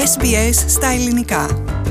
SBS στα ελληνικά.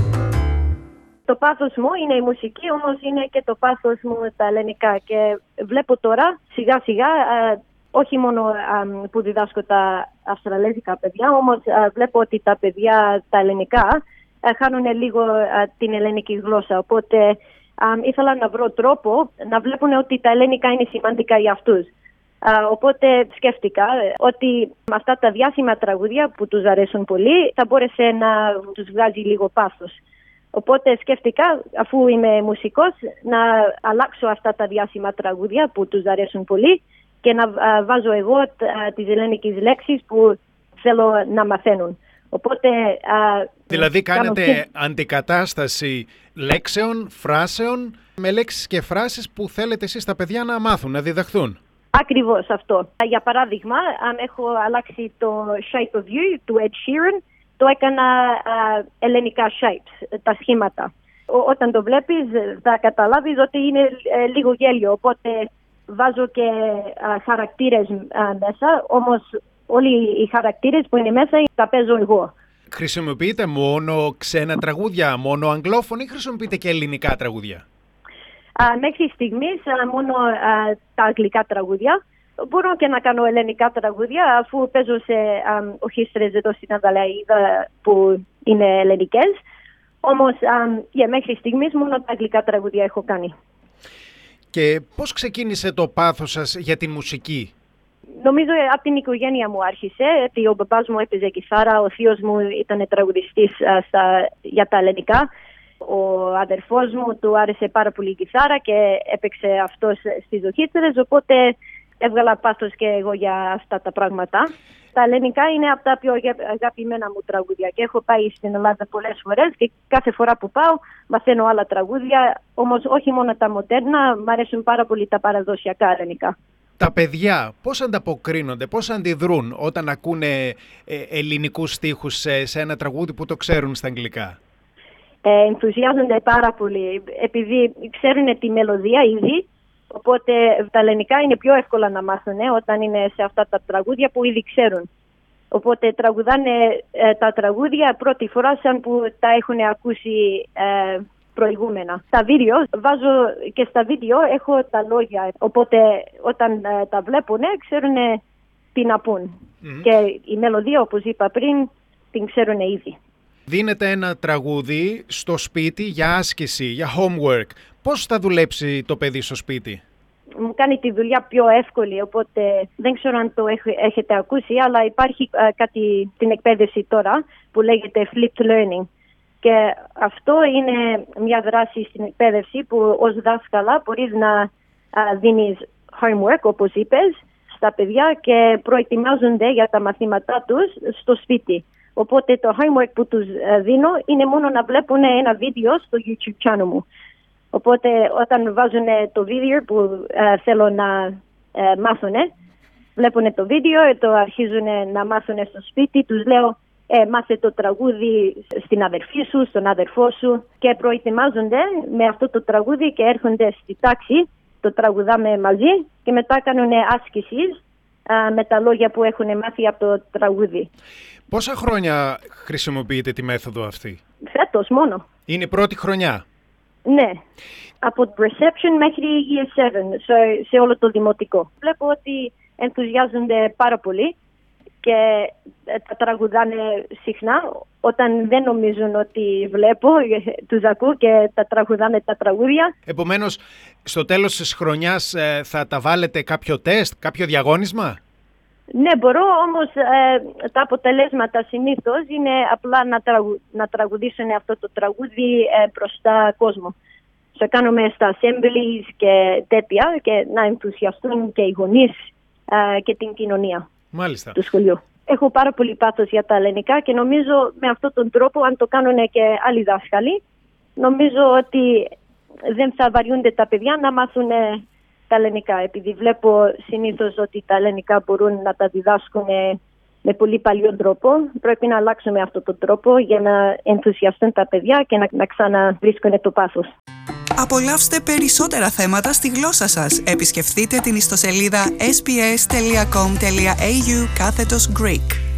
Το πάθος μου είναι η μουσική, όμως είναι και το πάθος μου τα ελληνικά. Και βλέπω τώρα σιγά σιγά, όχι μόνο που διδάσκω τα αυστραλέζικα παιδιά, όμως βλέπω ότι τα παιδιά τα ελληνικά χάνουν λίγο την ελληνική γλώσσα. Οπότε ήθελα να βρω τρόπο να βλέπουν ότι τα ελληνικά είναι σημαντικά για αυτούς. Οπότε σκέφτηκα ότι με αυτά τα διάσημα τραγούδια που τους αρέσουν πολύ θα μπόρεσε να τους βγάζει λίγο πάθος. Οπότε σκέφτηκα, αφού είμαι μουσικός, να αλλάξω αυτά τα διάσημα τραγούδια που τους αρέσουν πολύ και να βάζω εγώ τις ελληνικές λέξεις που θέλω να μαθαίνουν. Οπότε, δηλαδή κάνετε αντικατάσταση λέξεων, φράσεων με λέξεις και φράσεις που θέλετε εσείς τα παιδιά να μάθουν, να διδαχθούν. Ακριβώς αυτό. Για παράδειγμα, έχω αλλάξει το Shape of You του Ed Sheeran, το έκανα ελληνικά shapes, τα σχήματα. Όταν το βλέπεις θα καταλάβεις ότι είναι λίγο γέλιο, οπότε βάζω και χαρακτήρες μέσα, όμως όλοι οι χαρακτήρες που είναι μέσα τα παίζω εγώ. Χρησιμοποιείτε μόνο ξένα τραγούδια, μόνο αγγλόφωνοι ή χρησιμοποιείτε και ελληνικά τραγούδια? Μέχρι στιγμής μόνο τα αγγλικά τραγούδια. Μπορώ και να κάνω ελληνικά τραγούδια, αφού παίζω σε ορχήστρες εδώ στην Αδελαΐδα που είναι ελληνικές. Όμως μέχρι στιγμής μόνο τα αγγλικά τραγούδια έχω κάνει. Και πώς ξεκίνησε το πάθος σας για τη μουσική? Νομίζω από την οικογένεια μου άρχισε, ότι ο μπαμπάς μου έπαιζε κιθάρα, ο θείος μου ήταν τραγουδιστής για τα ελληνικά. Ο αδερφός μου του άρεσε πάρα πολύ η κιθάρα και έπαιξε αυτός στις ορχήστρες, οπότε έβγαλα πάθος και εγώ για αυτά τα πράγματα. Τα ελληνικά είναι από τα πιο αγαπημένα μου τραγούδια και έχω πάει στην Ελλάδα πολλές φορές και κάθε φορά που πάω μαθαίνω άλλα τραγούδια, όμως όχι μόνο τα μοντέρνα, μου αρέσουν πάρα πολύ τα παραδοσιακά ελληνικά. Τα παιδιά πώς ανταποκρίνονται, πώς αντιδρούν όταν ακούνε ελληνικούς στίχους σε ένα τραγούδι που το ξέρουν στα αγγλικά? Ενθουσιάζονται πάρα πολύ επειδή ξέρουν τη μελωδία ήδη. Οπότε τα ελληνικά είναι πιο εύκολα να μάθουν όταν είναι σε αυτά τα τραγούδια που ήδη ξέρουν. Οπότε τραγουδάνε τα τραγούδια πρώτη φορά σαν που τα έχουν ακούσει προηγούμενα. Τα βίντεο, βάζω και στα βίντεο έχω τα λόγια. Οπότε όταν τα βλέπουν ξέρουν τι να πούν. Και η μελωδία, όπως είπα πριν, την ξέρουν ήδη. Δίνετε ένα τραγούδι στο σπίτι για άσκηση, για homework. Πώς θα δουλέψει το παιδί στο σπίτι? Μου κάνει τη δουλειά πιο εύκολη, οπότε δεν ξέρω αν το έχετε ακούσει, αλλά υπάρχει κάτι στην εκπαίδευση τώρα που λέγεται flipped learning. Και αυτό είναι μια δράση στην εκπαίδευση που ως δάσκαλα μπορείς να δίνεις homework, όπως είπες, στα παιδιά και προετοιμάζονται για τα μαθήματά τους στο σπίτι. Οπότε το homework που τους δίνω είναι μόνο να βλέπουν ένα βίντεο στο YouTube channel μου. Οπότε όταν βάζουν το βίντεο που θέλω να μάθουν, βλέπουν το βίντεο, το αρχίζουν να μάθουν στο σπίτι, τους λέω μάθε το τραγούδι στην αδερφή σου, στον αδερφό σου και προετοιμάζονται με αυτό το τραγούδι και έρχονται στη τάξη, το τραγουδάμε μαζί και μετά κάνουν άσκησης με τα λόγια που έχουν μάθει από το τραγούδι. Πόσα χρόνια χρησιμοποιείτε τη μέθοδο αυτή? Φέτος μόνο. Είναι η πρώτη χρονιά? Ναι. Από reception μέχρι year 7, σε όλο το δημοτικό. Βλέπω ότι ενθουσιάζονται πάρα πολύ και τα τραγουδάνε συχνά. Όταν δεν νομίζουν ότι βλέπω, τους ακούω και τα τραγουδάνε τα τραγούδια. Επομένως, στο τέλος της χρονιάς θα τα βάλετε κάποιο τεστ, κάποιο διαγώνισμα? Ναι, μπορώ, όμως τα αποτελέσματα συνήθως είναι απλά να τραγουδήσουν αυτό το τραγούδι μπροστά κόσμο. Σε κάνουμε στα assemblies και τέτοια και να ενθουσιαστούν και οι γονείς και την κοινωνία. Μάλιστα. Του σχολείου. Έχω πάρα πολύ πάθος για τα ελληνικά και νομίζω με αυτόν τον τρόπο, αν το κάνουν και άλλοι δάσκαλοι, νομίζω ότι δεν θα βαριούνται τα παιδιά να μάθουν τα ελληνικά. Επειδή βλέπω συνήθως ότι τα ελληνικά μπορούν να τα διδάσκουν με πολύ παλιό τρόπο, πρέπει να αλλάξουμε αυτόν τον τρόπο για να ενθουσιαστούν τα παιδιά και να ξαναβρίσκουν το πάθος. Απολαύστε περισσότερα θέματα στη γλώσσα σας. Επισκεφτείτε την ιστοσελίδα sbs.com.au/Greek.